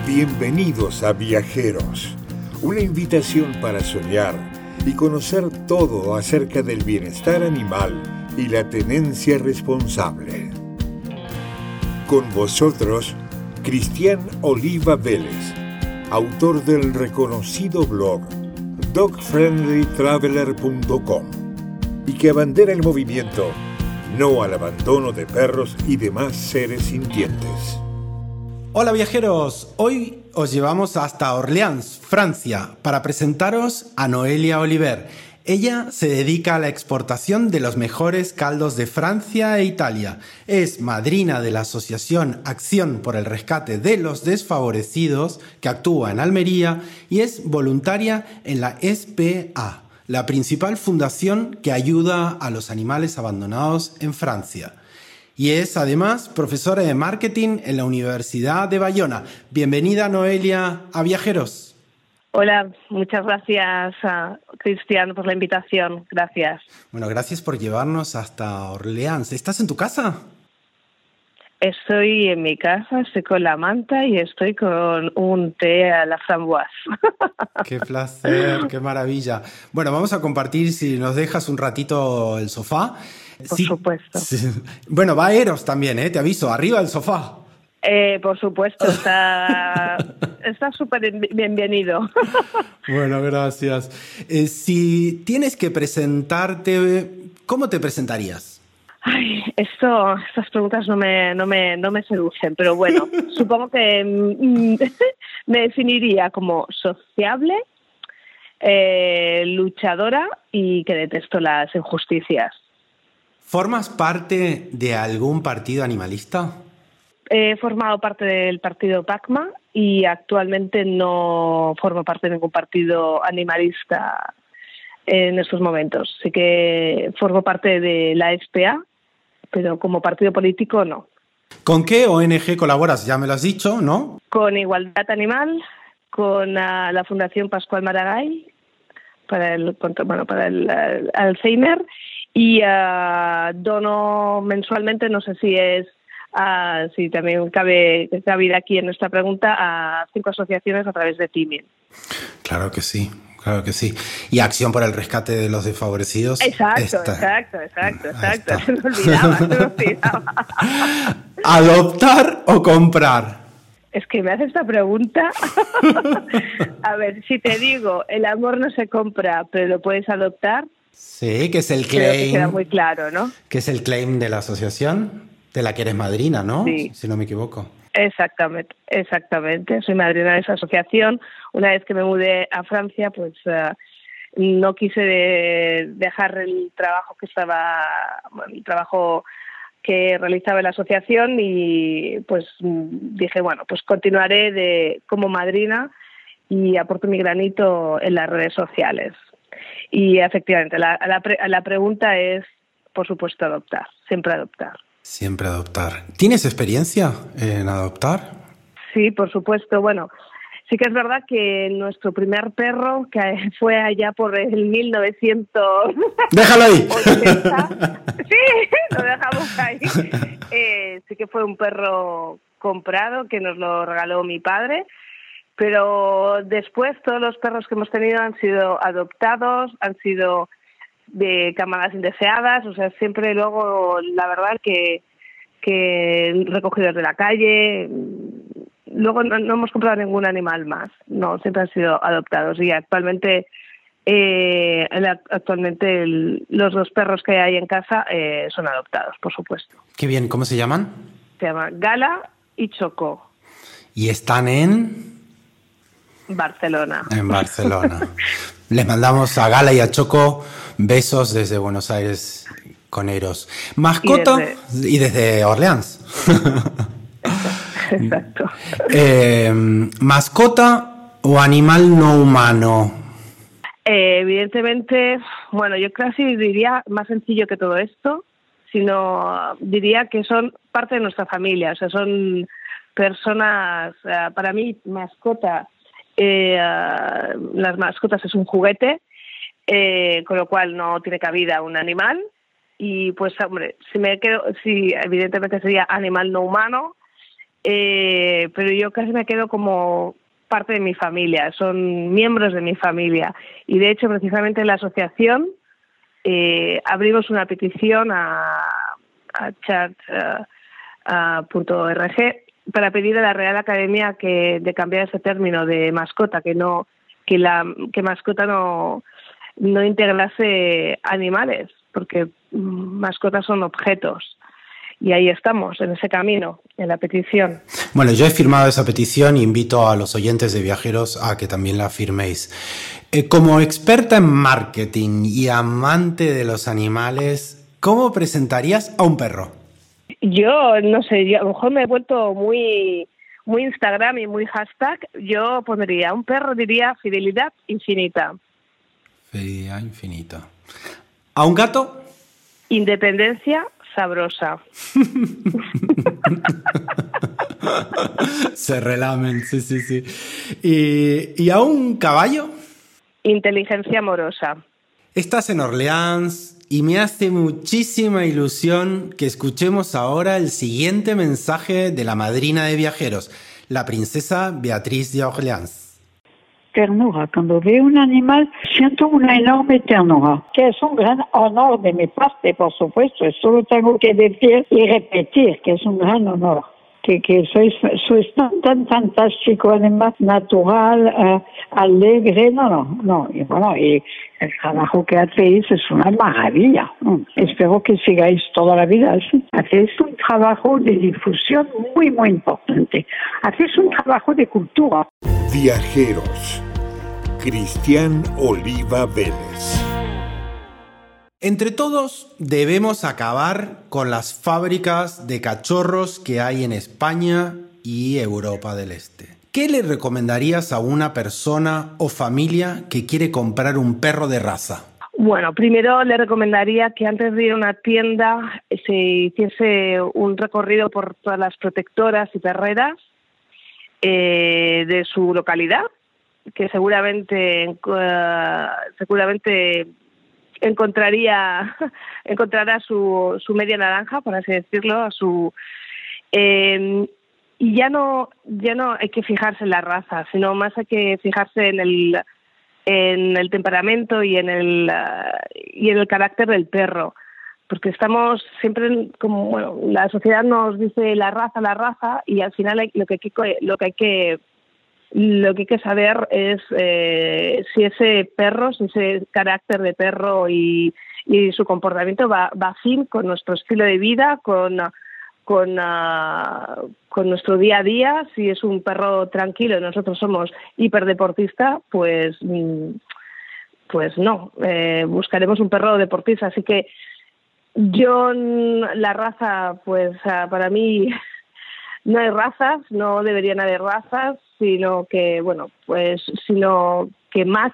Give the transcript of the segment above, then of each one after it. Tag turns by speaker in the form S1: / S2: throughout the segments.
S1: Bienvenidos a Viajeros, una invitación para soñar y conocer todo acerca del bienestar animal y la tenencia responsable. Con vosotros, Cristian Oliva Vélez, autor del reconocido blog dogfriendlytraveler.com y que abandera el movimiento No al abandono de perros y demás seres sintientes.
S2: Hola viajeros, hoy os llevamos hasta Orleans, Francia, para presentaros a Noelia Oliver. Ella se dedica a la exportación de los mejores caldos de Francia e Italia. Es madrina de la Asociación Acción por el Rescate de los Desfavorecidos, que actúa en Almería, y es voluntaria en la SPA, la principal fundación que ayuda a los animales abandonados en Francia. Y es además profesora de marketing en la Universidad de Bayona. Bienvenida, Noelia, a Viajeros.
S3: Hola, muchas gracias, Cristian, por la invitación. Gracias.
S2: Bueno, gracias por llevarnos hasta Orleans. ¿Estás en tu casa?
S3: Estoy en mi casa, estoy con la manta y estoy con un té a la framboise.
S2: Qué placer, qué maravilla. Bueno, vamos a compartir, si nos dejas un ratito, el sofá.
S3: Por supuesto.
S2: Sí. Bueno, va Eros también, te aviso, arriba del sofá.
S3: Por supuesto, está súper bienvenido.
S2: Bueno, gracias. Si tienes que presentarte, ¿cómo te presentarías?
S3: Ay, estas preguntas no me seducen, pero bueno, supongo que me definiría como sociable, luchadora y que detesto las injusticias.
S2: ¿Formas parte de algún partido animalista?
S3: He formado parte del partido PACMA y actualmente no formo parte de ningún partido animalista en estos momentos. Sí que formo parte de la SPA, pero como partido político no.
S2: ¿Con qué ONG colaboras? Ya me lo has dicho, ¿no?
S3: Con Igualdad Animal, con la Fundación Pascual Maragall para el Alzheimer y dono mensualmente, no sé si si también cabe cabida aquí en nuestra pregunta, a 5 asociaciones a través de Timin.
S2: Claro que sí. Claro que sí. Y Acción por el Rescate de los Desfavorecidos.
S3: Exacto. Se me olvidaba.
S2: ¿Adoptar o comprar?
S3: Es que me haces esta pregunta. A ver, si te digo, el amor no se compra, pero lo puedes adoptar.
S2: Sí, que es el claim.
S3: Creo que queda muy claro, ¿no?
S2: Que es el claim de la asociación, de la que eres madrina, ¿no?
S3: Sí.
S2: Si no me equivoco.
S3: Exactamente. Soy madrina de esa asociación. Una vez que me mudé a Francia, pues no quise dejar el trabajo el trabajo que realizaba en la asociación y pues dije, bueno, pues continuaré como madrina y aporto mi granito en las redes sociales. Y efectivamente, la pregunta es, por supuesto, adoptar, siempre adoptar.
S2: Siempre adoptar. ¿Tienes experiencia en adoptar?
S3: Sí, por supuesto. Bueno, sí que es verdad que nuestro primer perro, que fue allá por el 1900...
S2: ¡Déjalo ahí!
S3: 80, sí, lo dejamos ahí. Sí que fue un perro comprado que nos lo regaló mi padre, pero después todos los perros que hemos tenido han sido adoptados, han sido de camadas indeseadas, o sea, siempre luego, la verdad que recogidos de la calle. Luego no hemos comprado ningún animal más, no, siempre han sido adoptados y actualmente los 2 perros que hay en casa son adoptados, por supuesto.
S2: Qué bien, ¿cómo se llaman?
S3: Se llaman Gala y Choco.
S2: ¿Y están en...?
S3: Barcelona.
S2: En Barcelona. Les mandamos a Gala y a Choco besos desde Buenos Aires con Eros. ¿Mascota? Y desde Orleans.
S3: Exacto.
S2: ¿Mascota o animal no humano?
S3: Evidentemente, bueno, yo casi diría más sencillo que todo esto, sino diría que son parte de nuestra familia, o sea, son personas, para mí, mascota. Las mascotas es un juguete, con lo cual no tiene cabida un animal y pues hombre, si evidentemente sería animal no humano pero yo casi me quedo como parte de mi familia, son miembros de mi familia. Y de hecho, precisamente en la asociación abrimos una petición a chat.org para pedir a la Real Academia de cambiar ese término de mascota, que mascota no integrase animales, porque mascotas son objetos. Y ahí estamos, en ese camino, en la petición.
S2: Bueno, yo he firmado esa petición y invito a los oyentes de Viajeros a que también la firméis. Como experta en marketing y amante de los animales, ¿cómo presentarías a un perro?
S3: Yo, no sé, a lo mejor me he vuelto muy Instagram y muy hashtag. Yo pondría, un perro diría fidelidad infinita.
S2: Fidelidad infinita. ¿A un gato?
S3: Independencia sabrosa.
S2: Se relamen, sí. ¿Y a un caballo?
S3: Inteligencia amorosa.
S2: Estás en Orleans y me hace muchísima ilusión que escuchemos ahora el siguiente mensaje de la madrina de viajeros, la princesa Beatriz de Orleans.
S4: Ternura. Cuando veo un animal, siento una enorme ternura, que es un gran honor de mi parte, por supuesto. Eso lo tengo que decir y repetir, que es un gran honor. Que sois tan fantástico, además, natural, alegre. No. Y bueno, y el trabajo que hacéis es una maravilla. Espero que sigáis toda la vida así. Hacéis un trabajo de difusión muy, muy importante. Hacéis un trabajo de cultura.
S1: Viajeros. Cristian Oliva Vélez.
S2: Entre todos debemos acabar con las fábricas de cachorros que hay en España y Europa del Este. ¿Qué le recomendarías a una persona o familia que quiere comprar un perro de raza?
S3: Bueno, primero le recomendaría que antes de ir a una tienda se hiciese un recorrido por todas las protectoras y perreras de su localidad, que seguramente encontrará su media naranja, por así decirlo, y ya no hay que fijarse en la raza, sino más hay que fijarse en el temperamento y en el carácter del perro, porque estamos siempre la sociedad nos dice la raza, y al final lo que hay que saber es si ese perro, si ese carácter de perro y su comportamiento va afín con nuestro estilo de vida, con nuestro día a día. Si es un perro tranquilo y nosotros somos hiperdeportista, pues no, buscaremos un perro deportista. Así que la raza, pues para mí no hay razas, no deberían haber razas, sino que match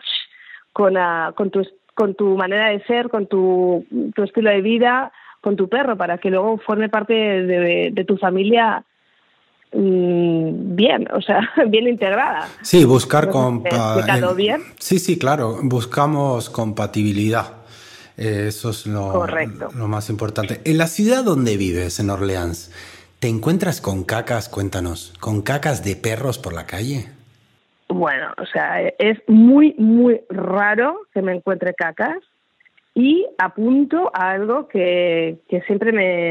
S3: con tu manera de ser, con tu estilo de vida, con tu perro, para que luego forme parte de tu familia bien, o sea, bien integrada.
S2: Sí, buscar
S3: bien.
S2: Sí, claro, buscamos compatibilidad. Eso es lo más importante. En la ciudad donde vives, en Orleans, ¿te encuentras con cacas? Cuéntanos, ¿con cacas de perros por la calle?
S3: Bueno, o sea, es muy, muy raro que me encuentre cacas, y apunto a algo que siempre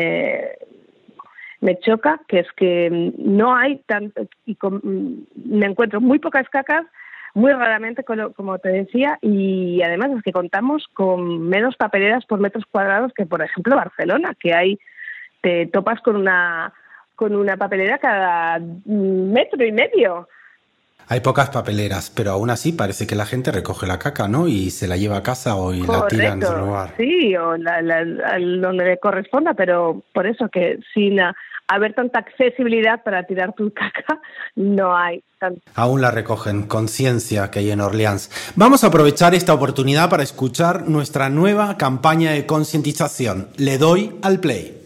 S3: me choca, que es que no hay tanto, me encuentro muy pocas cacas, muy raramente, como te decía, y además es que contamos con menos papeleras por metros cuadrados que, por ejemplo, Barcelona, que te topas con una papelera cada 1,5 metros.
S2: Hay pocas papeleras, pero aún así parece que la gente recoge la caca, ¿no? Y se la lleva a casa o la tira en su lugar.
S3: Sí, o donde le corresponda, pero por eso que sin haber tanta accesibilidad para tirar tu caca, no hay tanto.
S2: Aún la recogen, conciencia que hay en Orleans. Vamos a aprovechar esta oportunidad para escuchar nuestra nueva campaña de concientización. Le doy al play.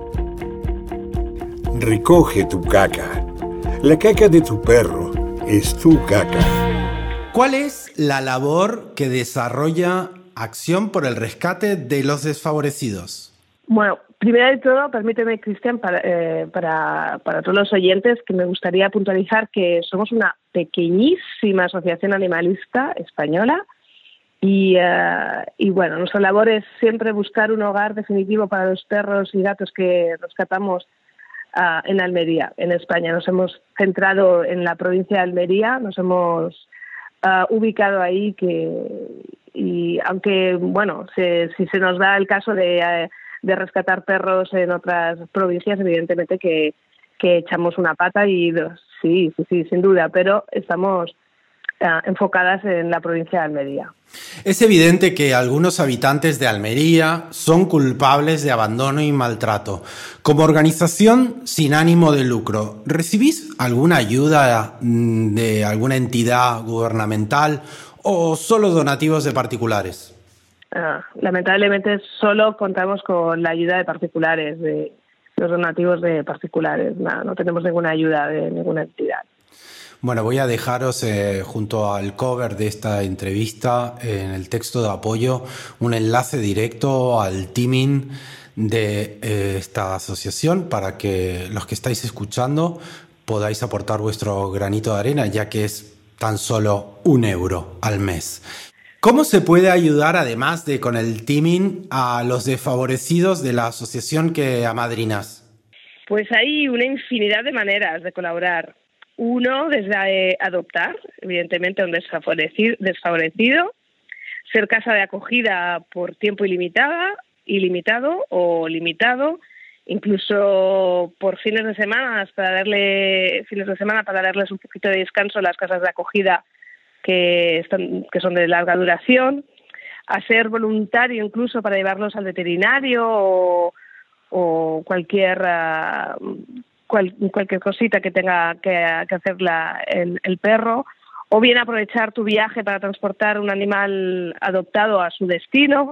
S1: Recoge tu caca. La caca de tu perro es tu caca.
S2: ¿Cuál es la labor que desarrolla Acción por el Rescate de los Desfavorecidos?
S3: Bueno, Primero de todo, permíteme, Cristian, para todos los oyentes, que me gustaría puntualizar que somos una pequeñísima asociación animalista española y bueno, nuestra labor es siempre buscar un hogar definitivo para los perros y gatos que rescatamos en Almería, en España. Nos hemos centrado en la provincia de Almería, nos hemos ubicado ahí, y aunque, bueno, si se nos da el caso de rescatar perros en otras provincias, evidentemente que echamos una pata y sí, sin duda, pero estamos enfocadas en la provincia de Almería.
S2: Es evidente que algunos habitantes de Almería son culpables de abandono y maltrato. Como organización sin ánimo de lucro, ¿recibís alguna ayuda de alguna entidad gubernamental o solo donativos de particulares?
S3: Lamentablemente solo contamos con la ayuda de particulares, de los donativos de particulares. No tenemos ninguna ayuda de ninguna entidad.
S2: Bueno, voy a dejaros junto al cover de esta entrevista, en el texto de apoyo, un enlace directo al teaming de esta asociación para que los que estáis escuchando podáis aportar vuestro granito de arena, ya que es tan solo €1 al mes. ¿Cómo se puede ayudar, además de con el teaming, a los desfavorecidos de la asociación que amadrinas?
S3: Pues hay una infinidad de maneras de colaborar. Uno, desde adoptar, evidentemente, a un desfavorecido, ser casa de acogida por tiempo ilimitado o limitado, incluso por fines de semana para darles un poquito de descanso a las casas de acogida que son de larga duración, a ser voluntario incluso para llevarlos al veterinario o cualquier cosita que tenga que hacer el perro, o bien aprovechar tu viaje para transportar un animal adoptado a su destino,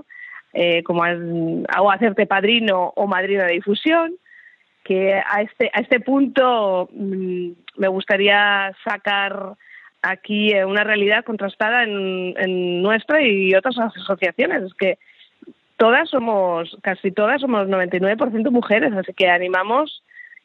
S3: o hacerte padrino o madrina de difusión, que a este punto me gustaría sacar aquí una realidad contrastada en nuestra y otras asociaciones. Es que casi todas somos 99% mujeres, así que animamos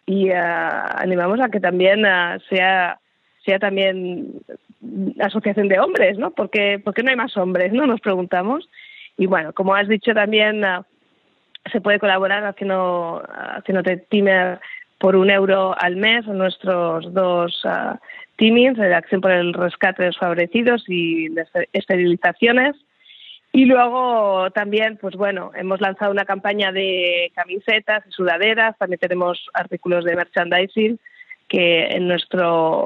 S3: a que también sea también asociación de hombres, ¿no? ¿Por qué no hay más hombres, no? Nos preguntamos. Y bueno, como has dicho también, se puede colaborar haciéndote teamer por €1 al mes en nuestros dos teamings, de Acción por el Rescate de Desfavorecidos y de esterilizaciones. Y luego también, pues bueno, hemos lanzado una campaña de camisetas y sudaderas. También tenemos artículos de merchandising que en nuestro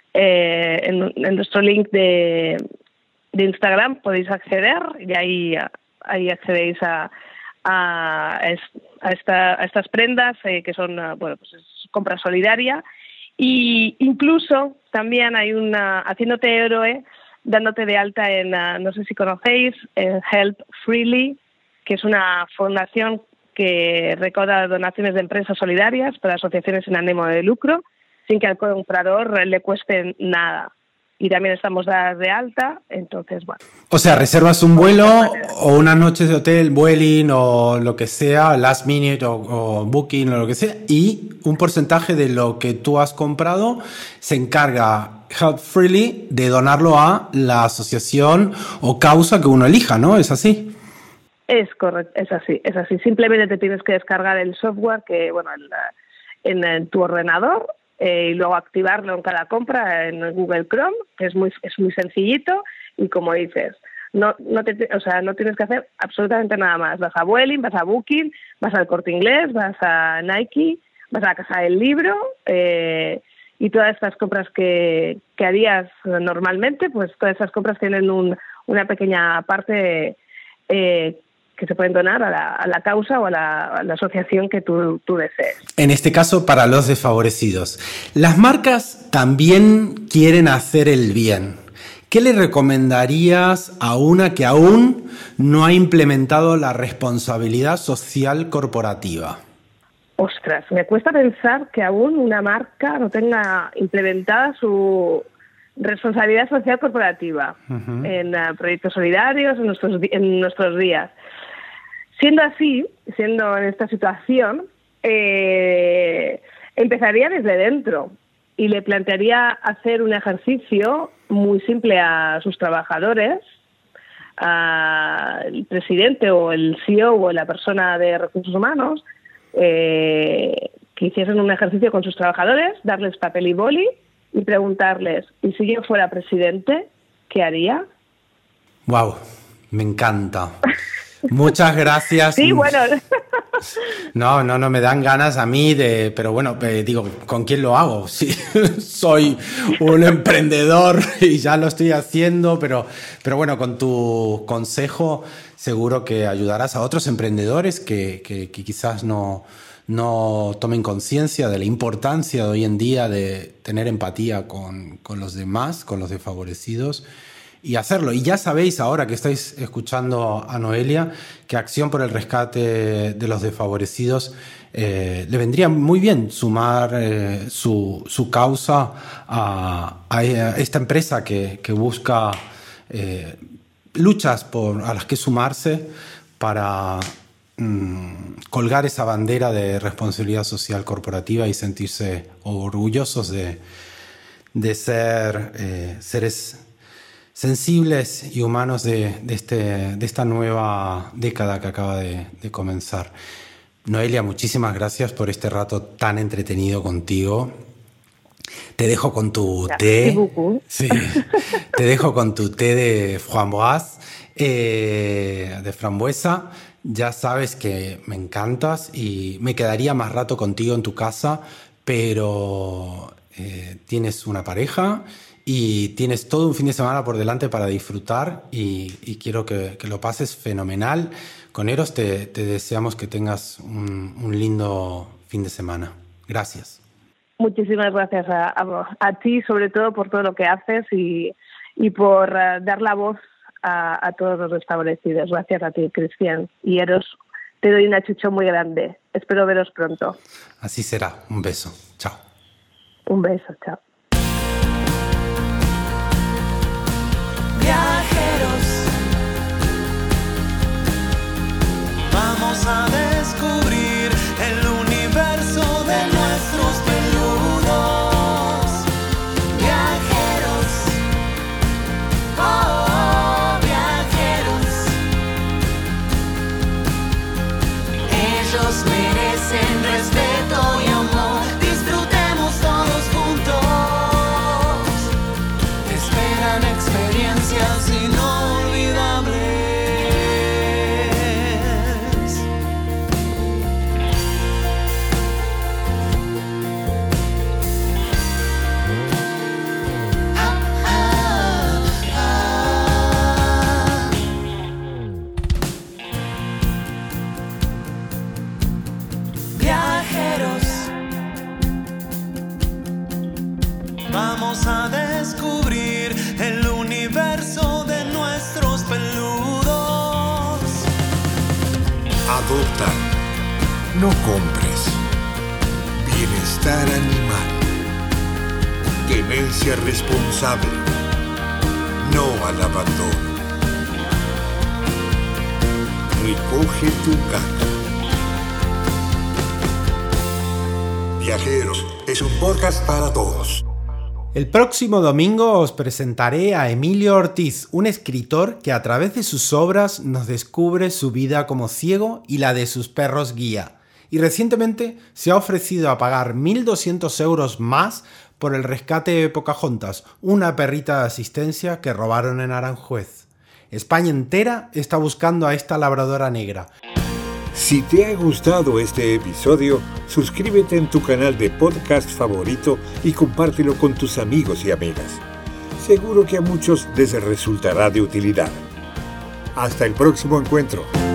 S3: link de Instagram podéis acceder, y ahí accedéis a estas prendas que son pues es compra solidaria. Y incluso también hay haciéndote héroe, dándote de alta en, no sé si conocéis, Help Freely, que es una fundación que recauda donaciones de empresas solidarias para asociaciones sin ánimo de lucro, sin que al comprador le cueste nada. Y también estamos dadas de alta, entonces, bueno.
S2: O sea, reservas un vuelo o unas noches de hotel, Vueling o lo que sea, last minute o booking o lo que sea, y un porcentaje de lo que tú has comprado se encarga Help Freely de donarlo a la asociación o causa que uno elija, ¿no? ¿Es así?
S3: Es correcto, es así. Simplemente te tienes que descargar el software que, bueno, en tu ordenador, y luego activarlo en cada compra en Google Chrome, que es muy sencillito, y como dices, no tienes que hacer absolutamente nada más. Vas a Vueling, vas a Booking, vas al Corte Inglés, vas a Nike, vas a la Casa del Libro, y todas estas compras que harías normalmente, pues todas esas compras tienen una pequeña parte que se pueden donar a la causa o a la asociación que tú desees.
S2: En este caso, para los desfavorecidos. Las marcas también quieren hacer el bien. ¿Qué le recomendarías a una que aún no ha implementado la responsabilidad social corporativa?
S3: Ostras, me cuesta pensar que aún una marca no tenga implementada su responsabilidad social corporativa en proyectos solidarios en nuestros días. Siendo así, siendo en esta situación, empezaría desde dentro y le plantearía hacer un ejercicio muy simple a sus trabajadores, al presidente o el CEO o la persona de recursos humanos, que hiciesen un ejercicio con sus trabajadores, darles papel y boli y preguntarles, ¿y si yo fuera presidente, qué haría?
S2: Wow, me encanta. Muchas gracias.
S3: Sí, bueno.
S2: No, me dan ganas a mí de... Pero bueno, digo, ¿con quién lo hago? Sí, soy un emprendedor y ya lo estoy haciendo, pero bueno, con tu consejo seguro que ayudarás a otros emprendedores que quizás no tomen conciencia de la importancia de hoy en día de tener empatía con los demás, con los desfavorecidos, y hacerlo. Y ya sabéis, ahora que estáis escuchando a Noelia, que Acción por el Rescate de los Desfavorecidos le vendría muy bien sumar su causa a esta empresa que busca luchas a las que sumarse para colgar esa bandera de responsabilidad social corporativa y sentirse orgullosos de ser seres sensibles y humanos de esta nueva década que acaba de comenzar. Noelia, muchísimas gracias por este rato tan entretenido contigo. Te dejo con tu té. Sí, te dejo con tu té de framboise, de frambuesa. Ya sabes que me encantas y me quedaría más rato contigo en tu casa, pero tienes una pareja y tienes todo un fin de semana por delante para disfrutar y quiero que lo pases fenomenal. Con Eros te deseamos que tengas un lindo fin de semana. Gracias.
S3: Muchísimas gracias a ti, sobre todo por todo lo que haces y por dar la voz a todos los desfavorecidos. Gracias a ti, Cristian. Y Eros, te doy un achucho muy grande. Espero veros pronto.
S2: Así será. Un beso. Chao.
S3: Un beso. Chao.
S5: Viajeros, vamos a descubrir el universo de nuestros peludos. Viajeros, oh, viajeros, ellos merecen respeto y amor. Disfrutemos todos juntos. Te esperan experiencias inolvidables. Viajeros, vamos a descubrir el universo de nuestros peludos.
S1: Adopta. No compres. Bienestar animal. Tenencia responsable. No al abandono. Recoge tu caca. Viajeros es un podcast para todos.
S2: El próximo domingo os presentaré a Emilio Ortiz, un escritor que a través de sus obras nos descubre su vida como ciego y la de sus perros guía. Y recientemente se ha ofrecido a pagar 1.200 euros más por el rescate de Pocahontas, una perrita de asistencia que robaron en Aranjuez. España entera está buscando a esta labradora negra.
S1: Si te ha gustado este episodio, suscríbete en tu canal de podcast favorito y compártelo con tus amigos y amigas. Seguro que a muchos les resultará de utilidad. Hasta el próximo encuentro.